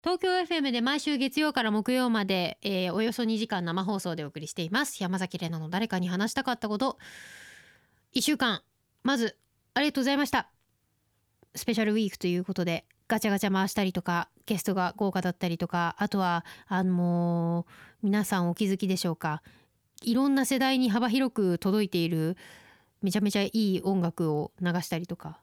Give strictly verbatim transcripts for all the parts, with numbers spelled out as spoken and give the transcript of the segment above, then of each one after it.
東京 エフエム で毎週月曜から木曜まで、えーおよそにじかん生放送でお送りしています山崎怜奈の誰かに話したかったこと。いっしゅうかんまずありがとうございました。スペシャルウィークということでガチャガチャ回したりとか、ゲストが豪華だったりとか、あとはあのー皆さんお気づきでしょうか、いろんな世代に幅広く届いているめちゃめちゃいい音楽を流したりとか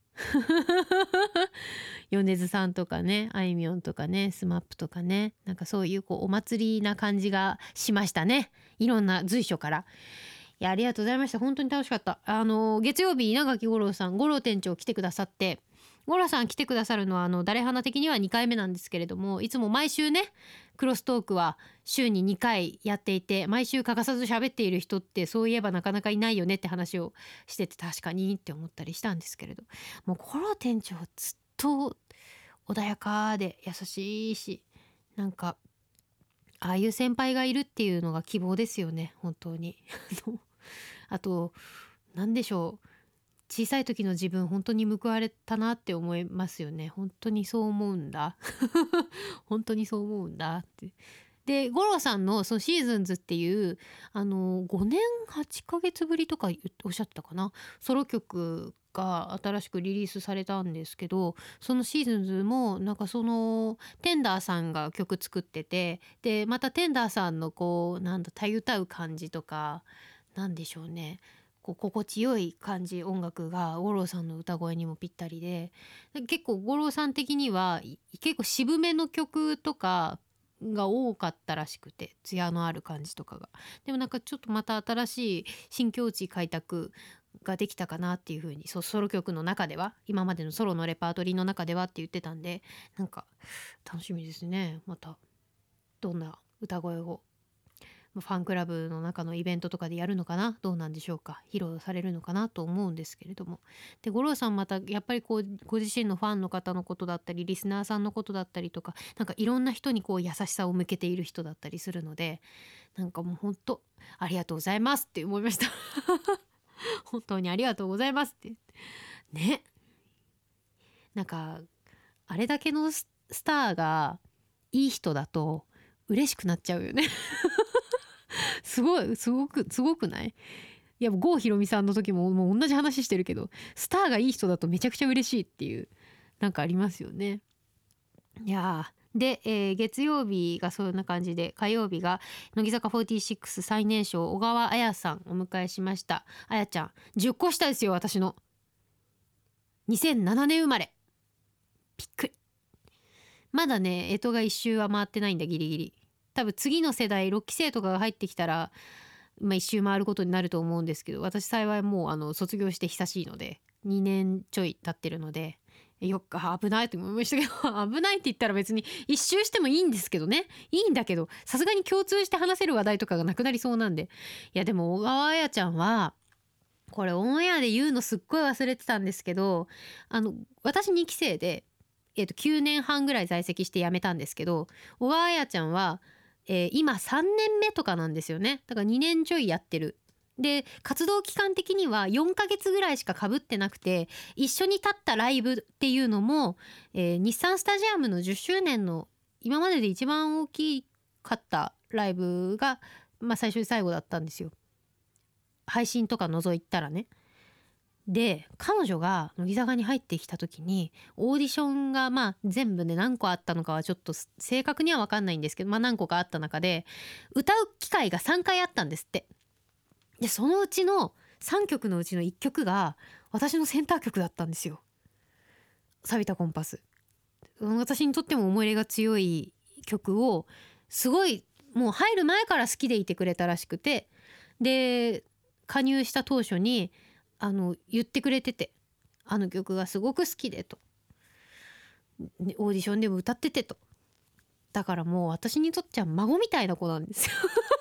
米津さんとかね、あいみょんとかね、スマップとかね、なんかそういうこうお祭りな感じがしましたね。いろんな随所から。いや、ありがとうございました。本当に楽しかった。あの月曜日稲垣吾郎さん、吾郎店長来てくださって、吾郎さん来てくださるのはあの誰花的にはにかいめなんですけれども、いつも毎週ねクロストークは週ににかいやっていて、毎週欠かさず喋っている人ってそういえばなかなかいないよねって話をしてて、確かにって思ったりしたんですけれど、もう吾郎店長ずっと穏やかで優しいし、なんかああいう先輩がいるっていうのが希望ですよね、本当に。あと何でしょう、小さい時の自分本当に報われたなって思いますよね。本当にそう思うんだ本当にそう思うんだって。で五郎さんのそのシーズンズっていうあのごねんはちかげつぶりとか言っておっしゃってたかな、ソロ曲が新しくリリースされたんですけど、そのシーズンズもなんかそのテンダーさんが曲作ってて、でまたテンダーさんのこうなんだたゆたう感じとか、なんでしょうね、こう心地よい感じ、音楽が五郎さんの歌声にもぴったりで、結構五郎さん的にはい結構渋めの曲とかが多かったらしくて、艶のある感じとかが、でもなんかちょっとまた新しい新境地開拓ができたかなっていう風に、そうソロ曲の中では、今までのソロのレパートリーの中ではって言ってたんで、なんか楽しみですね。またどんな歌声をファンクラブの中のイベントとかでやるのかな、どうなんでしょうか、披露されるのかなと思うんですけれども。で五郎さんまたやっぱりこうご自身のファンの方のことだったりリスナーさんのことだったりとか、なんかいろんな人にこう優しさを向けている人だったりするので、なんかもう本当ありがとうございますって思いました本当にありがとうございますってね。なんかあれだけのススターがいい人だと嬉しくなっちゃうよねすごいすごくすごくない？いや郷ひろみさんの時ももう同じ話してるけど、スターがいい人だとめちゃくちゃ嬉しいっていう、なんかありますよね。いやーで、えー月曜日がそんな感じで、火曜日が乃木坂フォーティーシックス最年少小川彩さんお迎えしました。彩ちゃんじゅっこ下ですよ、私の。にせんななねん生まれ。びっくり。まだね干支が一周は回ってないんだ、ギリギリ。多分次の世代ろっきせいとかが入ってきたら、まあ、一周回ることになると思うんですけど、私幸いもうあの卒業して久しいのでにねんちょい経ってるので、よっか危ないと思いましたけど危ないって言ったら別に一周してもいいんですけどね、いいんだけど、さすがに共通して話せる話題とかがなくなりそうなんで。いやでも小川彩ちゃんはこれオンエアで言うのすっごい忘れてたんですけど、あの私にきせいで、えー、ときゅうねんはんぐらい在籍して辞めたんですけど、小川彩ちゃんは、えー今さんねんめとかなんですよね。だからにねんちょいやってる。で活動期間的にはよんかげつぐらいしか被ってなくて、一緒に立ったライブっていうのも、えー日産スタジアムのじゅっしゅうねんの今までで一番大きかったライブが、まあ、最初で最後だったんですよ、配信とか除いたらね。で彼女が乃木坂に入ってきた時にオーディションがまあ全部で何個あったのかはちょっと正確には分かんないんですけど、まあ何個かあった中で歌う機会がさんかいあったんですって。でそのうちのさんきょくのうちのいっきょくが私のセンター曲だったんですよ、錆びたコンパス。私にとっても思い入れが強い曲を、すごいもう入る前から好きでいてくれたらしくて、で加入した当初にあの言ってくれてて、あの曲がすごく好きでと、ねオーディションでも歌っててと。だからもう私にとっちゃ孫みたいな子なんですよ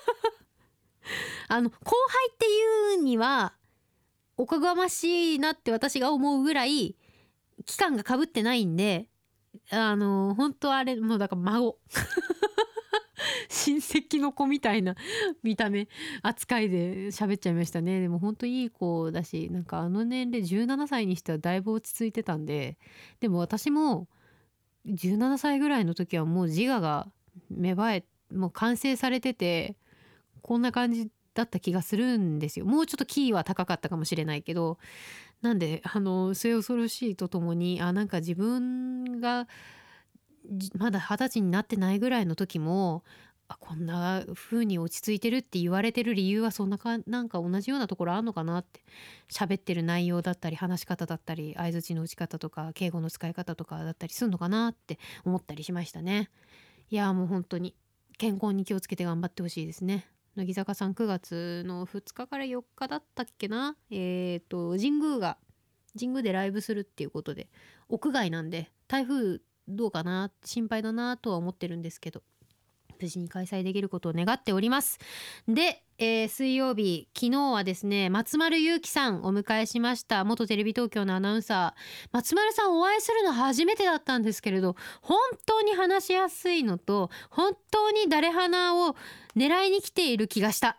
あの後輩っていうにはおこがましいなって私が思うぐらい期間がかぶってないんで、あの本当あれもうだから孫親戚の子みたいな見た目扱いで喋っちゃいましたね。でも本当いい子だし、なんかあの年齢じゅうななさいにしてはだいぶ落ち着いてたんで、でも私もじゅうななさいぐらいの時はもう自我が芽生えもう完成されてて、こんな感じだった気がするんですよ。もうちょっとキーは高かったかもしれないけど、なんであの末恐ろしいとともに、あなんか自分がじまだ二十歳になってないぐらいの時も、あこんな風に落ち着いてるって言われてる理由はそんなかなんか同じようなところあんのかなって、喋ってる内容だったり話し方だったり相槌の打ち方とか敬語の使い方とかだったりするのかなって思ったりしましたね。いやもう本当に健康に気をつけて頑張ってほしいですね。乃木坂さんくがつのふつかかからよっかだったっけな、えっ、と神宮が神宮でライブするっていうことで、屋外なんで台風どうかな心配だなとは思ってるんですけど、無事に開催できることを願っております。で、えー水曜日昨日はですね、松丸ゆうきさんお迎えしました。元テレビ東京のアナウンサー、松丸さんお会いするの初めてだったんですけれど、本当に話しやすいのと本当に誰花を狙いに来ている気がした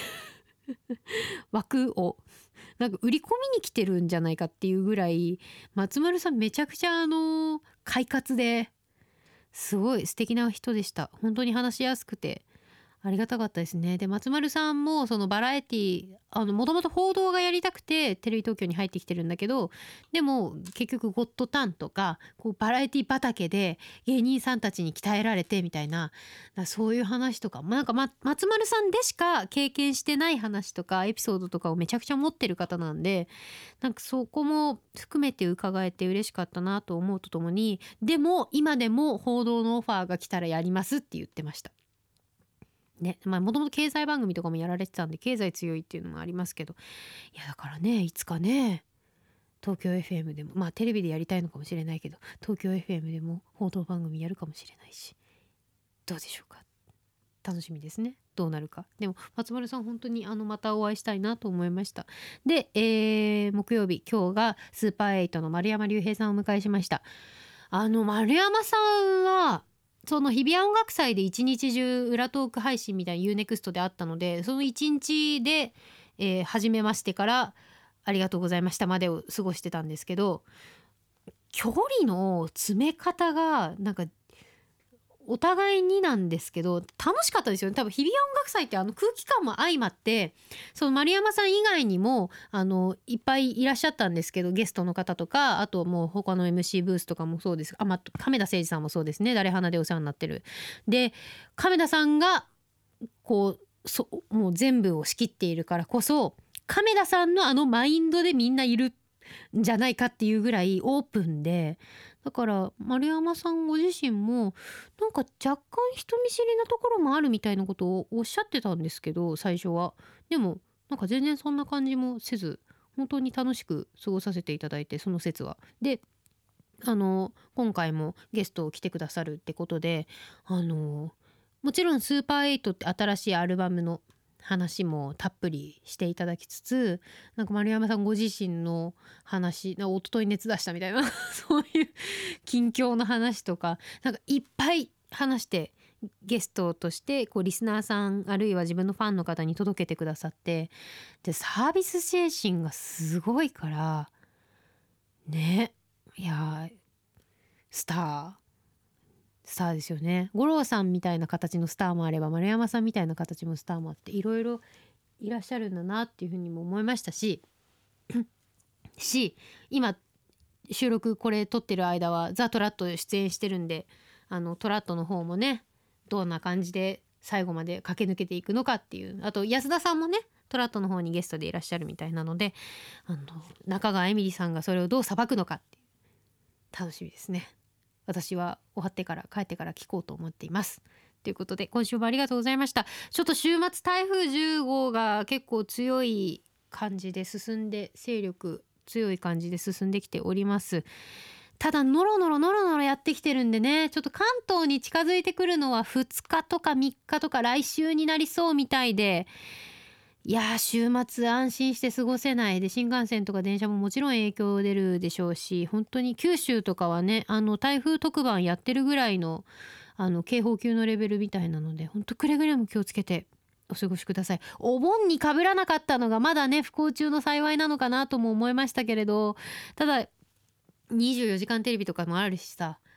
枠をなんか売り込みに来てるんじゃないかっていうぐらい、松丸さんめちゃくちゃあの快活ですごい素敵な人でした。本当に話しやすくてありがたかったですね。で松丸さんもそのバラエティあのもともと報道がやりたくてテレビ東京に入ってきてるんだけど、でも結局ゴッドタンとかこうバラエティ畑で芸人さんたちに鍛えられてみたいな、なそういう話とか、まあ、なんか、ま、松丸さんでしか経験してない話とかエピソードとかをめちゃくちゃ持ってる方なんで、なんかそこも含めて伺えて嬉しかったなと思うとともに、でも今でも報道のオファーが来たらやりますって言ってましたね。まあもともと経済番組とかもやられてたんで経済強いっていうのもありますけど、いやだからねいつかね東京 エフエム でも、まあテレビでやりたいのかもしれないけど東京 エフエム でも報道番組やるかもしれないし、どうでしょうか。楽しみですね、どうなるか。でも松丸さん本当にあのまたお会いしたいなと思いました。で、えー木曜日今日がスーパーエイトの丸山隆平さんをお迎えしました。あの丸山さんはその日比谷音楽祭で一日中裏トーク配信みたいな ユーネクスト であったので、その一日で、えー初めましてからありがとうございましたまでを過ごしてたんですけど、距離の詰め方がなんかお互いになんですけど楽しかったですよね。多分日比谷音楽祭ってあの空気感も相まって、その丸山さん以外にもあのいっぱいいらっしゃったんですけど、ゲストの方とかあともう他の エムシー ブースとかもそうです。あ、まあ、亀田誠治さんもそうですね、誰花でお世話になってる。で亀田さんがこうそもう全部を仕切っているからこそ、亀田さんのあのマインドでみんないるんじゃないかっていうぐらいオープンで、だから丸山さんご自身もなんか若干人見知りなところもあるみたいなことをおっしゃってたんですけど最初は。でもなんか全然そんな感じもせず本当に楽しく過ごさせていただいて、その説は。であの今回もゲストを来てくださるってことで、あのもちろんスーパーエイトって新しいアルバムの話もたっぷりしていただきつつ、なんか丸山さんご自身の話、なんか一昨日熱出したみたいなそういう近況の話とかなんかいっぱい話して、ゲストとしてこうリスナーさんあるいは自分のファンの方に届けてくださって、でサービス精神がすごいからね。いやスタースターですよね。五郎さんみたいな形のスターもあれば丸山さんみたいな形のスターもあって、いろいろいらっしゃるんだなっていうふうにも思いましたしし今収録これ撮ってる間はザ・トラット出演してるんで、あのトラットの方もねどんな感じで最後まで駆け抜けていくのかっていう、あと安田さんもねトラットの方にゲストでいらっしゃるみたいなので、あの中川えみりさんがそれをどうさばくのかっていう楽しみですね。私は終わってから帰ってから聞こうと思っています。ということで今週もありがとうございました。ちょっと週末台風じゅうごうが結構強い感じで進んで、勢力強い感じで進んできております。ただノロノロノロノロやってきてるんでね、ちょっと関東に近づいてくるのはふつかとかみっかとか来週になりそうみたいで、いやー週末安心して過ごせないで、新幹線とか電車ももちろん影響出るでしょうし、本当に九州とかはねあの台風特番やってるぐらいのあの警報級のレベルみたいなので、本当くれぐれも気をつけてお過ごしください。お盆に被らなかったのがまだね不幸中の幸いなのかなとも思いましたけれど、ただにじゅうよじかんテレビとかもあるしさ、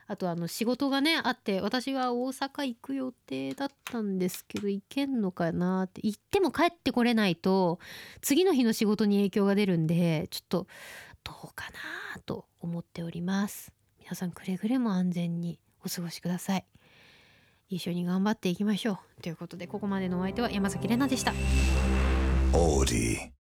あとあの仕事がねあって、私は大阪行く予定だったんですけど、行けんのかなって。行っても帰ってこれないと次の日の仕事に影響が出るんで、ちょっとどうかなと思っております。皆さんくれぐれも安全にお過ごしください。一緒に頑張っていきましょうということで、ここまでのお相手は山崎怜奈でした。 オーディ